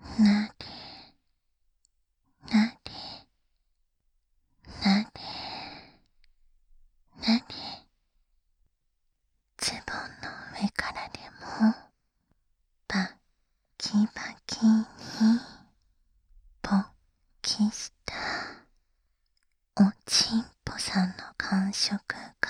なでなでなでなで、ズボンの上からでもバキバキに勃起したおちんぽさんの感触が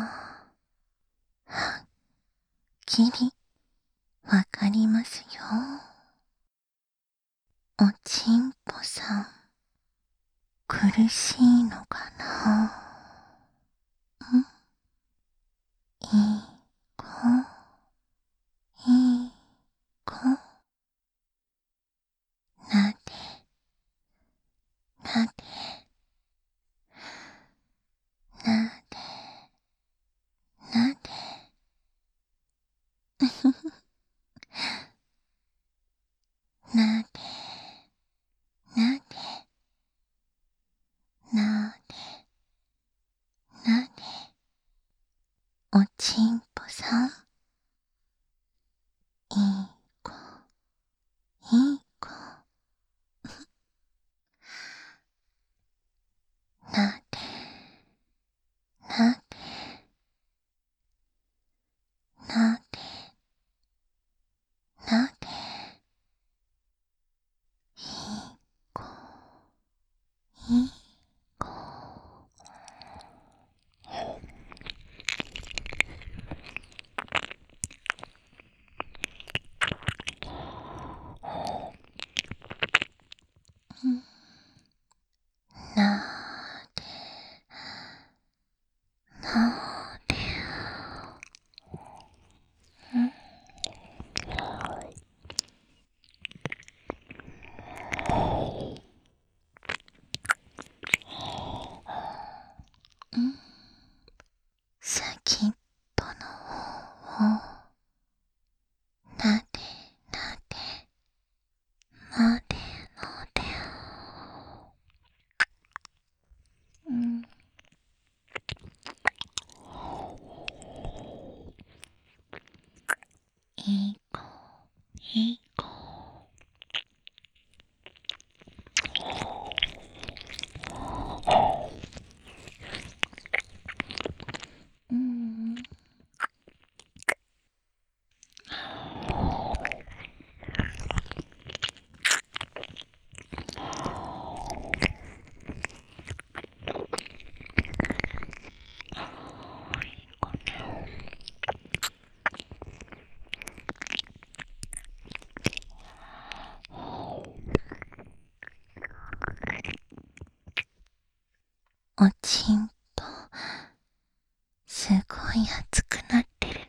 はっきりわかりますよ。おちんぽさん苦しいのかな。いい子いい子、なでなでなでなでなでなでなでなで、おちんぽさんいい子いい子、なでなでなでなで、いい子いい子、なでなで、先っぽの方をなでなでなでなで、いい子いい子、おちんぽすごい熱くなってるね。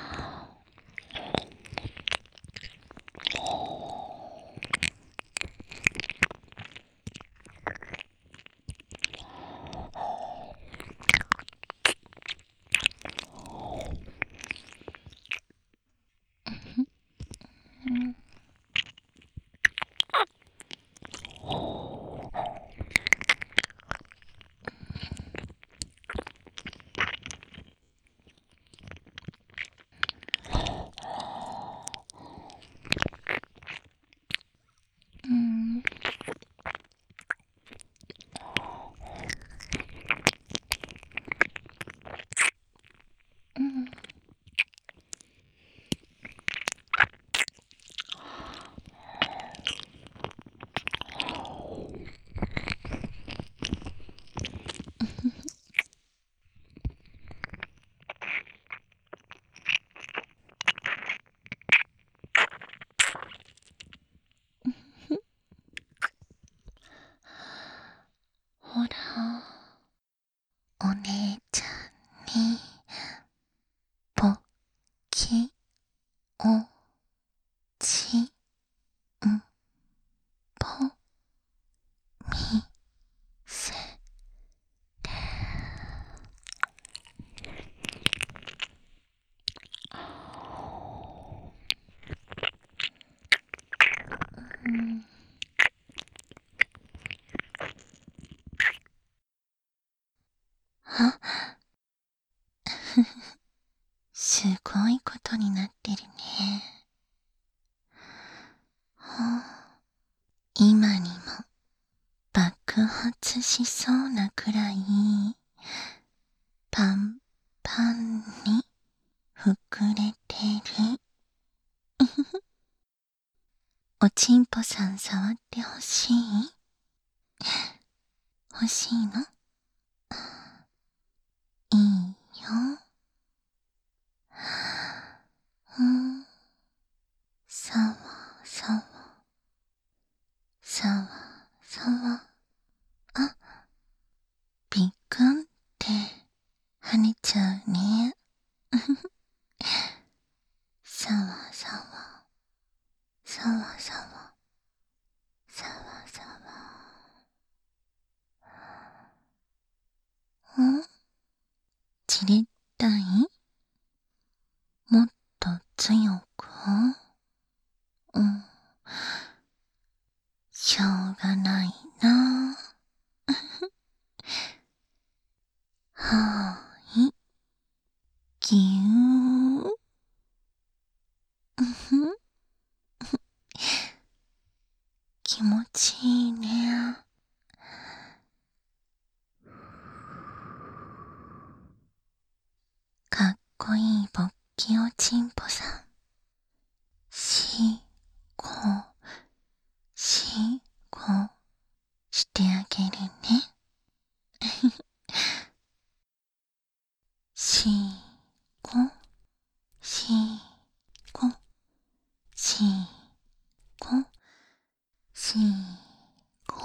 ほら、お姉ちゃんにぼっきおちんぽみせて。あ、すごいことになってるね。はあ、 今にも爆発しそうなくらいパンパンに膨れてる。おちんぽさん触ってほしい？欲しいの？いいよ。さわさわさわさわ。あ、びっくんって跳ねちゃうね。さわさわさわさわさわさわ。散りたい？もっと強く？しょうがないな。はーい。ぎゅー。気持ちいいね。かっこいいぼっきおちんぽさん。しこしてあげるね。しこしこしこしこ。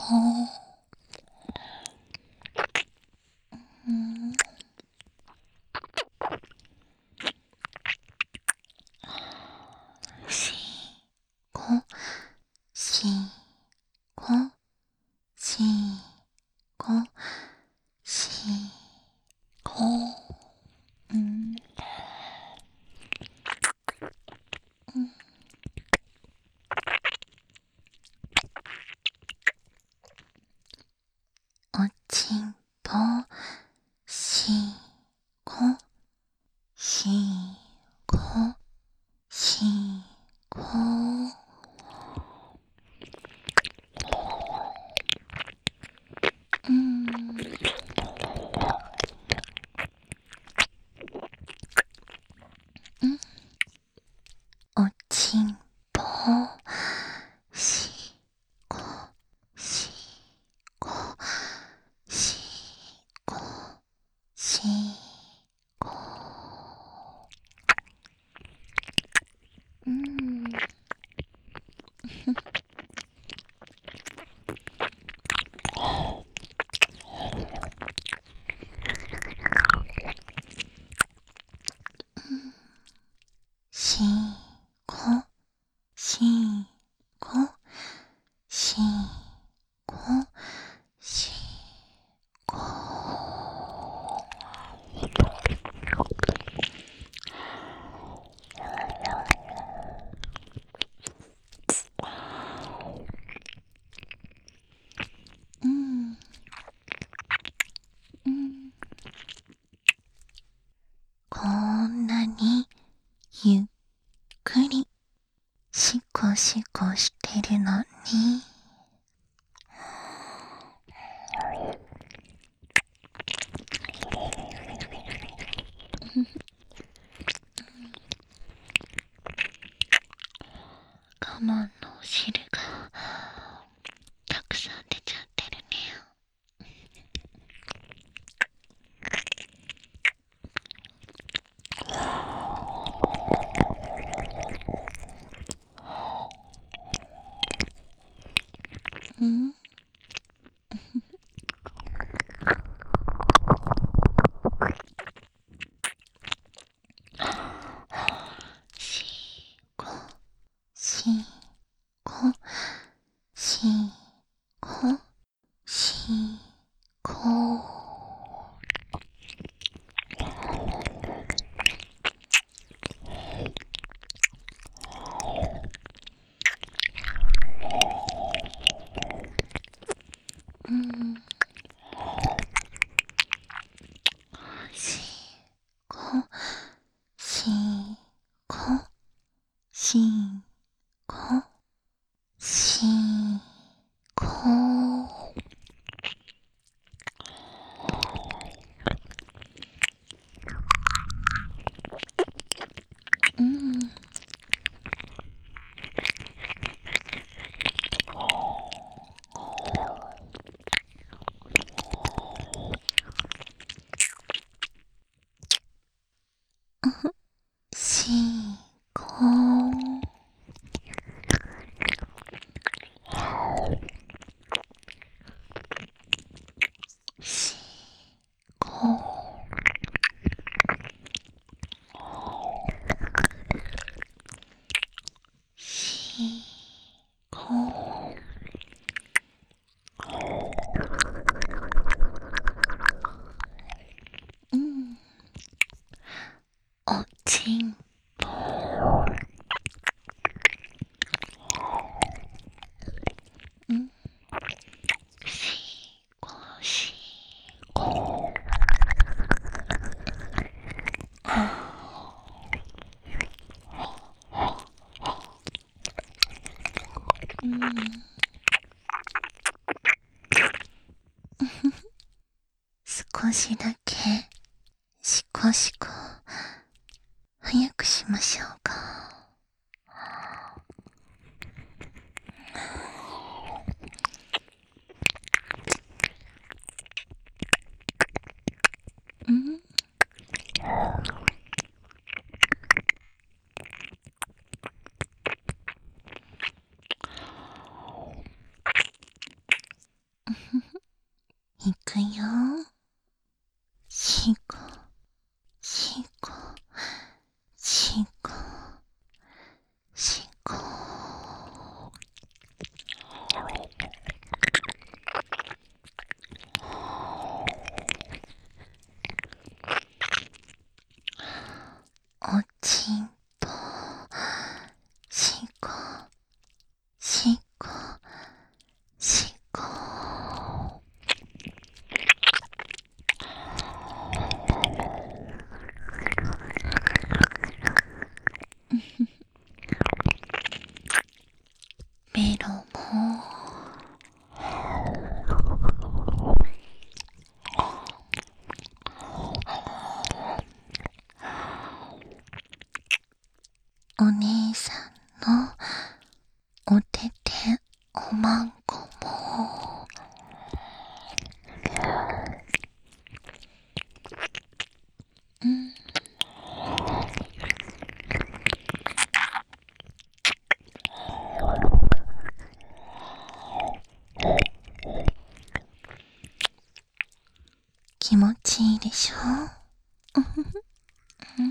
しこしこしこしこ。おちんぽしこしこしこ。おちんぽしこしこしこしこ。しこしこしこしこ。こんなにゆっくりしこしこしてるのに。カモンのお汁がたくさん出ちゃってるね。しこしこしこしこ。 うん。少しだけシコシコ早くしましょうか。うん。いくよ。シコシコシコシコ。おちんぽシコシコシコ。ベロもお姉さんのおてておまんこもうん。気持ちいいでしょ。うん。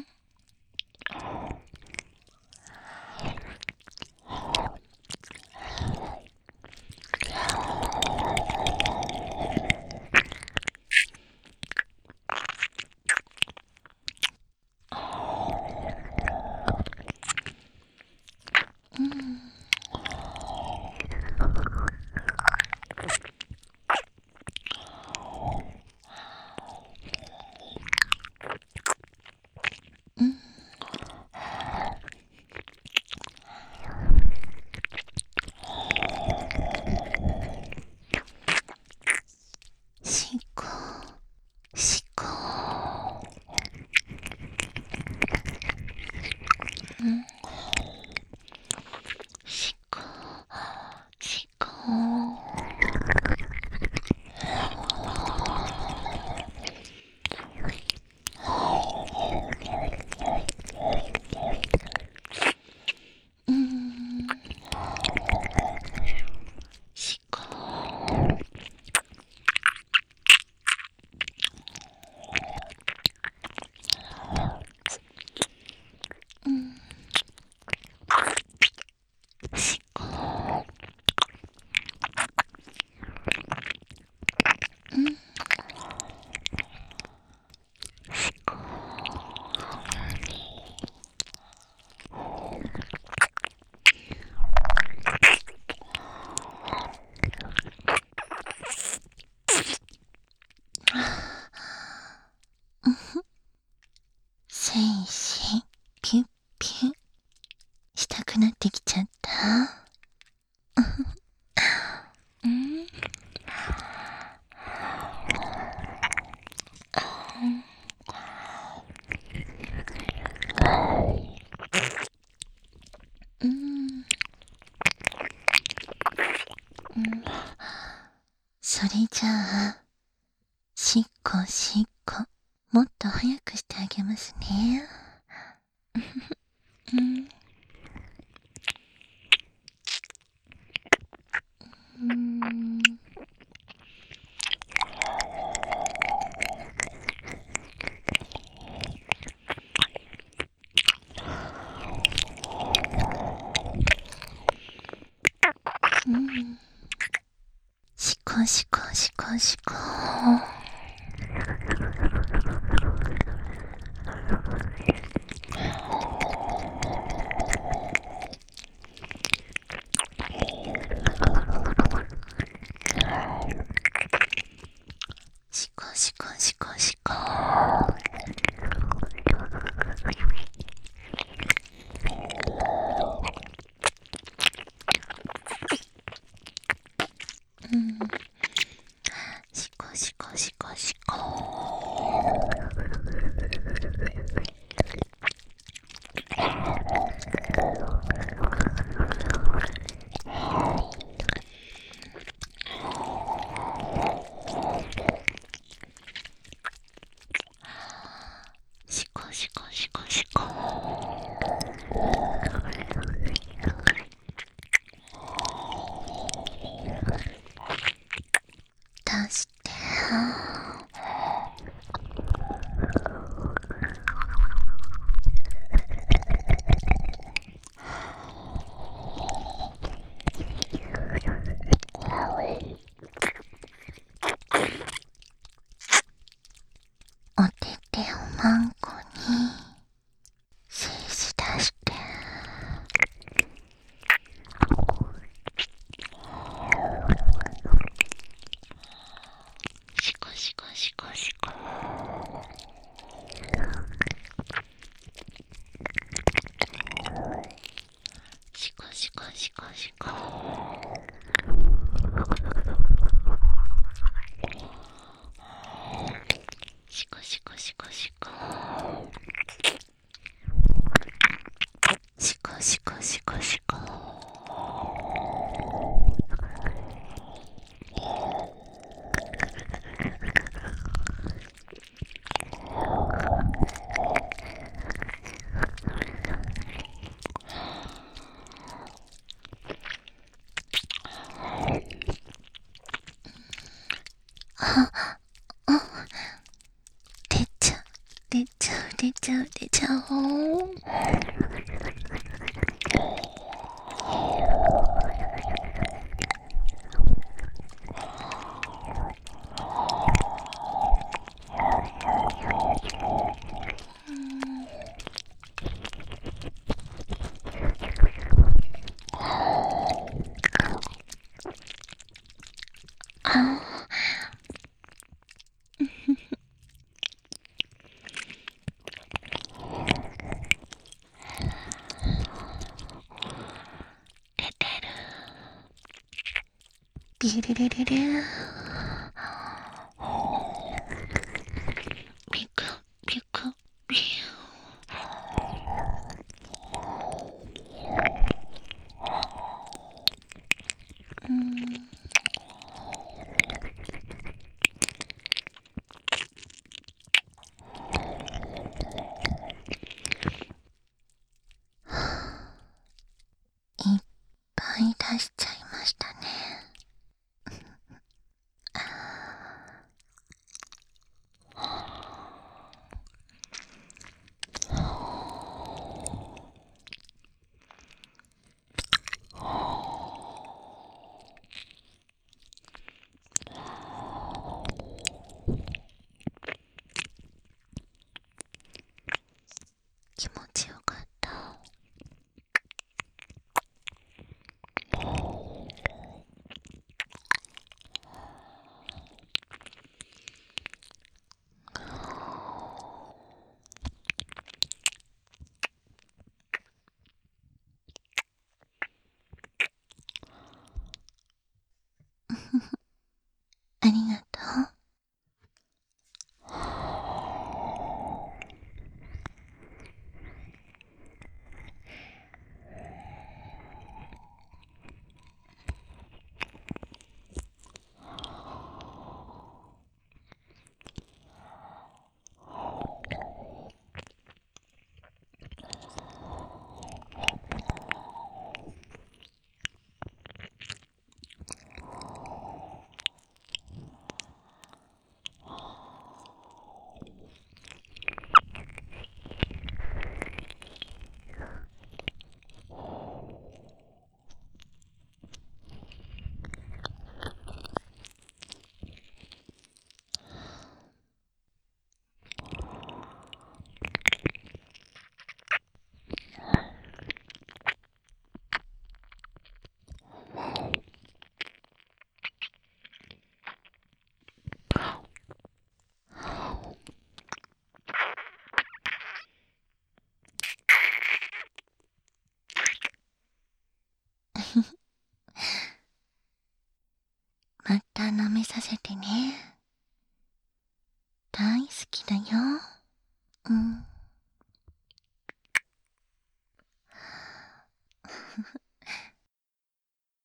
うん。うん。シコシコ。うん。シコシコ。うん。シコ。うん。シコ。うん。シコ。せいせいピュッピュッしたくなってきちゃった。うん。うん。うん。それじゃあしっこしっこもっと早くしてあげますね。うん。うん。うん。シコシコシコシコ。シコシコシコシコ。 ちゃうでちゃお。ビルルルルビクビクビュー。いっぱい出しちゃいましたね。気持ちよかった。ありがとう。また舐めさせてね。大好きだよ。